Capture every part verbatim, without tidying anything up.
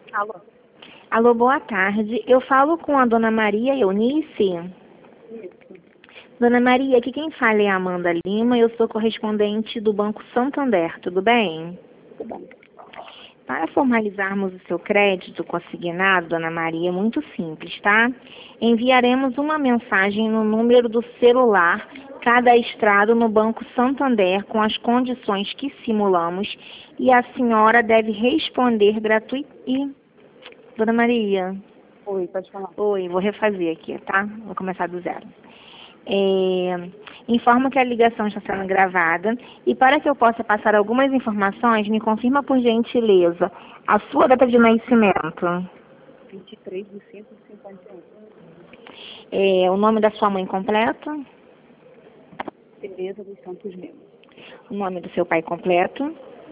Alô? Alô, boa tarde. Eu falo com a dona Maria Eunice. Isso. Dona Maria, aqui quem fala é a Amanda Lima, eu sou correspondente do Banco Santander, tudo bem? Tudo bem. Para formalizarmos o seu crédito consignado, dona Maria, é muito simples, tá? Enviaremos uma mensagem no número do celular cadastrado no Banco Santander com as condições que simulamos e a senhora deve responder gratuitamente. Dona Maria, Oi, pode falar. oi, vou refazer aqui, tá? Vou começar do zero. É, informo que a ligação está sendo gravada e para que eu possa passar algumas informações, me confirma por gentileza a sua data de nascimento, vinte e três de cento e cinquenta e um. é, o nome da sua mãe completo, Tereza dos Santos Lemos. o nome do seu pai completo.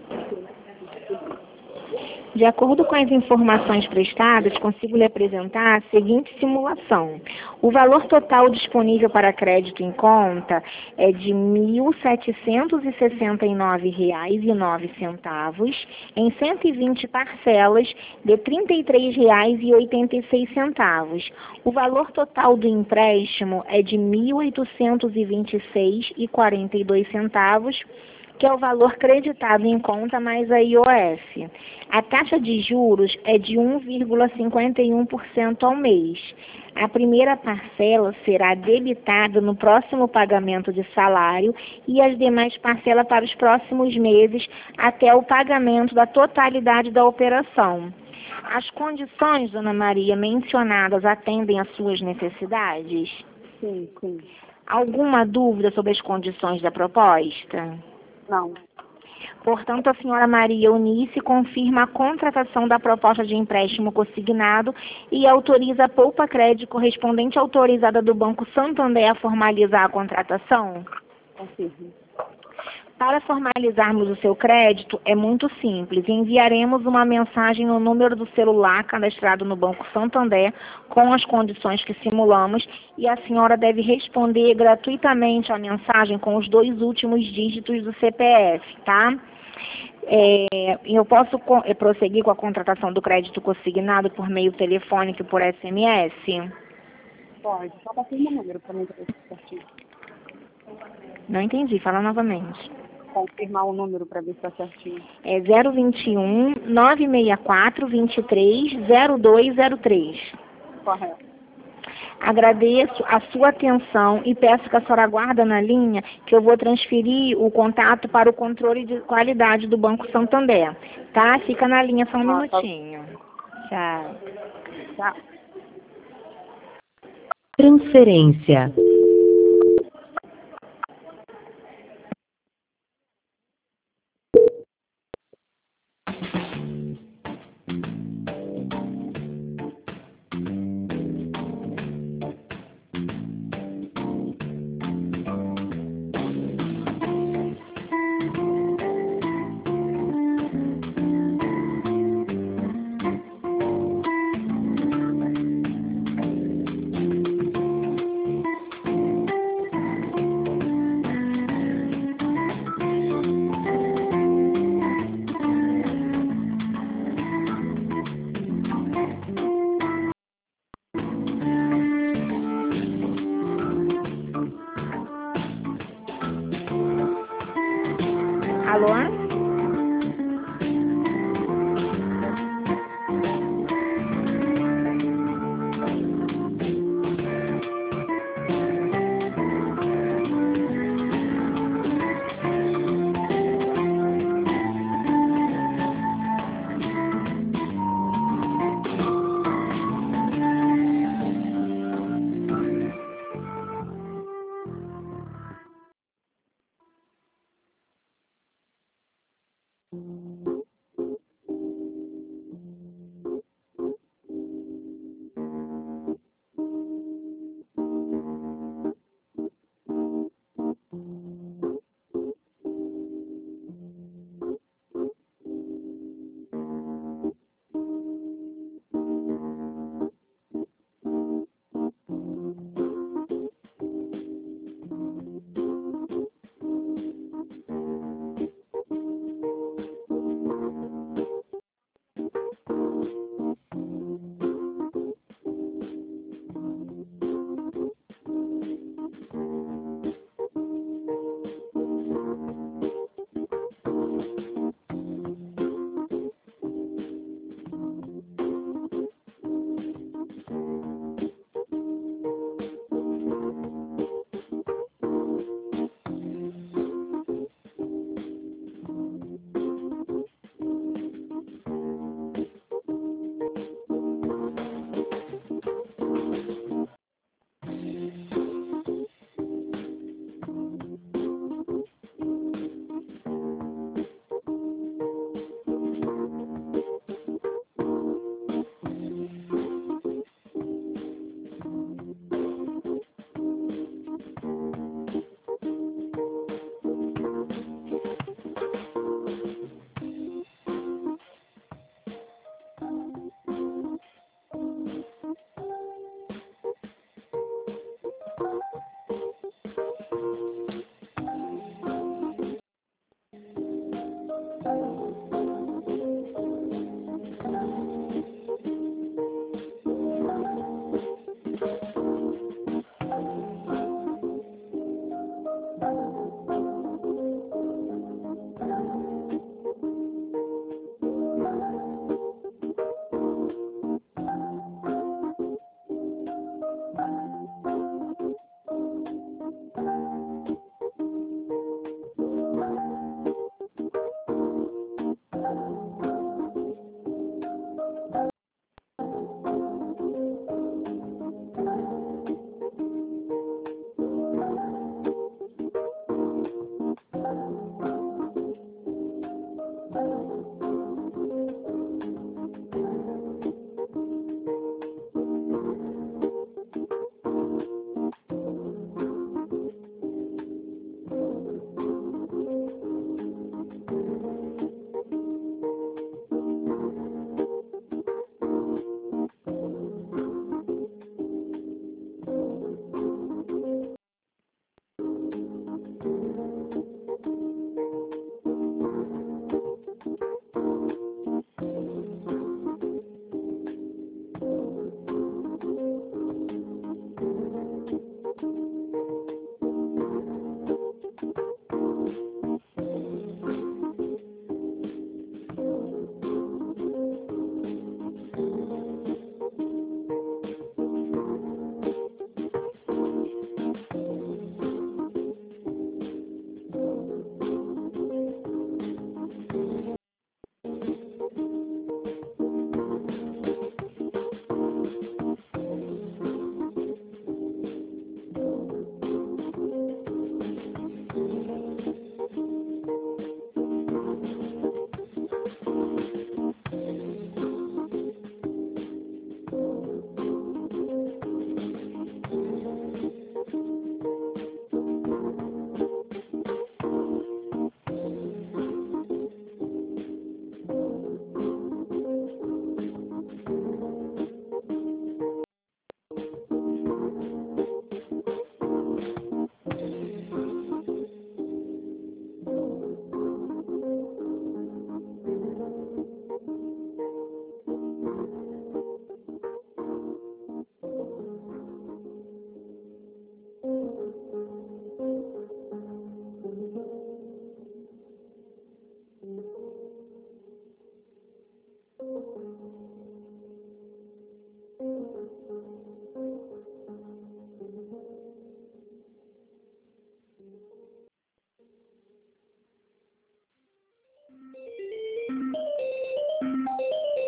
De acordo com as informações prestadas, consigo lhe apresentar a seguinte simulação. O valor total disponível para crédito em conta é de mil setecentos e sessenta e nove reais e nove centavos em cento e vinte parcelas de trinta e três reais e oitenta e seis centavos. O valor total do empréstimo é de mil oitocentos e vinte e seis reais e quarenta e dois centavos, que é o valor creditado em conta mais a I O F. A taxa de juros é de um vírgula cinquenta e um por cento ao mês. A primeira parcela será debitada no próximo pagamento de salário e as demais parcelas para os próximos meses até o pagamento da totalidade da operação. As condições, dona Maria, mencionadas atendem às suas necessidades? Sim, sim. Alguma dúvida sobre as condições da proposta? Não. Portanto, a senhora Maria Eunice confirma a contratação da proposta de empréstimo consignado e autoriza a Poupa Crédito correspondente autorizada do Banco Santander a formalizar a contratação? Confirmo. Para formalizarmos o seu crédito, é muito simples. Enviaremos uma mensagem no número do celular cadastrado no Banco Santander com as condições que simulamos e a senhora deve responder gratuitamente a mensagem com os dois últimos dígitos do C P F, tá? É, eu posso co- eh, prosseguir com a contratação do crédito consignado por meio telefônico e por S M S? Pode. Só confirma o número para mim ver se certinho. Não entendi, fala novamente. Confirmar o número para ver se está certinho. É zero vinte e um, nove seis quatro, vinte e três, zero dois zero três. Correto. Agradeço a sua atenção e peço que a senhora aguarde na linha que eu vou transferir o contato para o controle de qualidade do Banco Santander. Tá? Fica na linha só um Ah, tá. minutinho. Tchau. Tá. Transferência.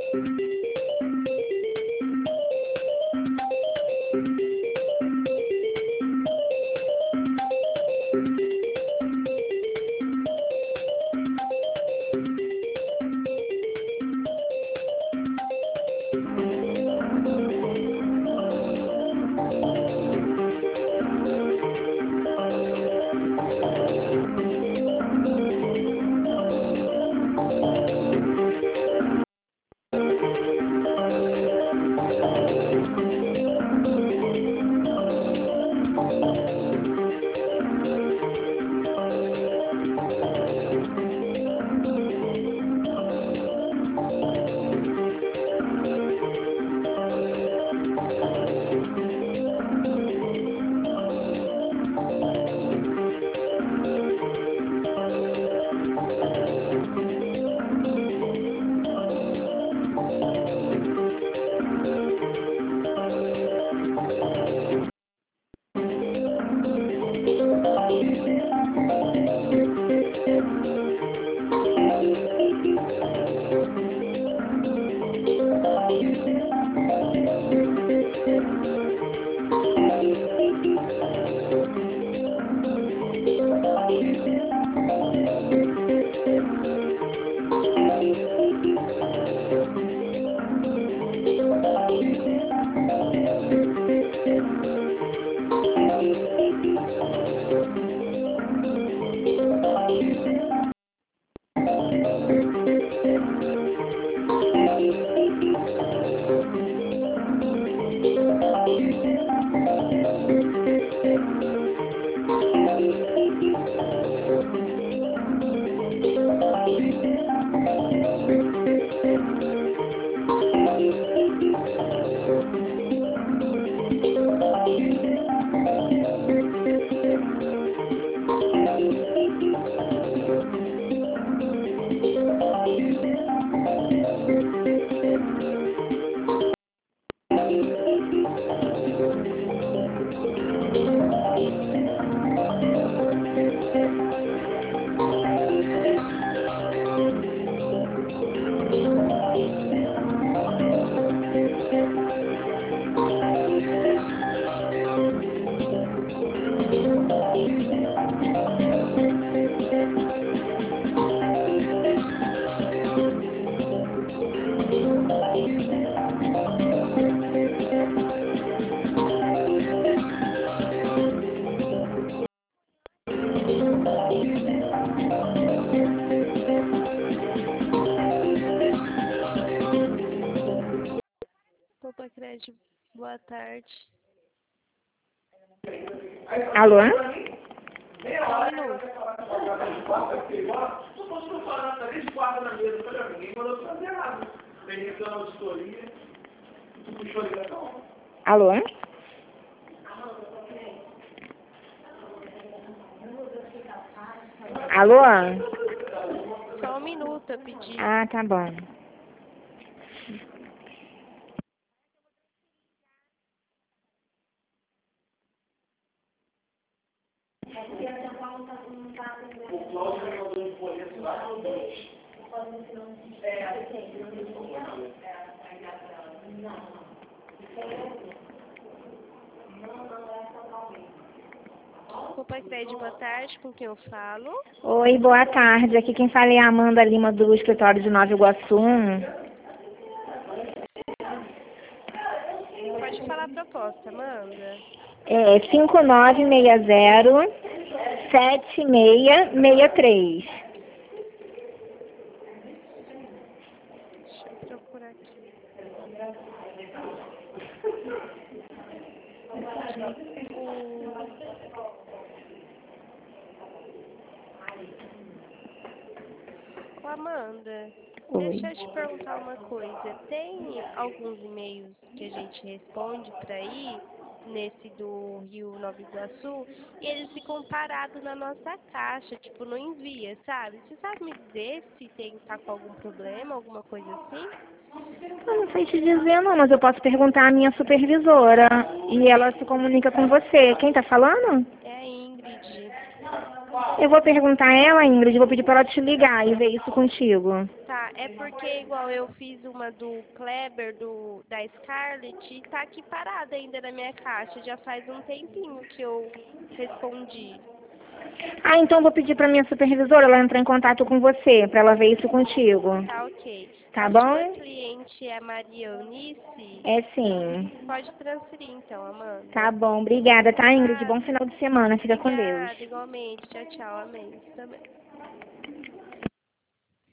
Opa, Crédito, boa tarde. Alô? Só um minuto. Alô? Alô? Só um minuto, eu pedi. Ah, tá bom. Opa, Crédito, boa tarde, com quem eu falo? Oi, boa tarde. Aqui quem fala é a Amanda Lima do escritório de Nova Iguaçu. Pode falar a proposta, Amanda. É cinco nove seis zero sete seis seis três. Deixa eu procurar aqui. O... Ô, Amanda, Oi. deixa eu te perguntar uma coisa. Tem alguns e-mails que a gente responde para ir, nesse do Rio Nova Iguaçu, e eles ficam parados na nossa caixa, tipo, não envia, sabe? Você sabe me dizer se tem, tá com algum problema, alguma coisa assim? Eu não sei te dizer não, mas eu posso perguntar à minha supervisora e ela se comunica com você. Quem tá falando? É a Ingrid. Eu vou perguntar a ela, Ingrid, vou pedir para ela te ligar e ver isso contigo. Tá, é porque igual eu fiz uma do Kleber, do, da Scarlett, e tá aqui parada ainda na minha caixa. Já faz um tempinho que eu respondi. Ah, então vou pedir para minha supervisora ela entrar em contato com você, para ela ver isso contigo. Tá, ok. Tá A bom? sua cliente é a Maria Eunice? É sim. Pode transferir então, Amanda. Tá bom, obrigada, tá, Ingrid? Bom final de semana, fica com Deus. Obrigada, igualmente. Tchau, tchau. Amém. Também.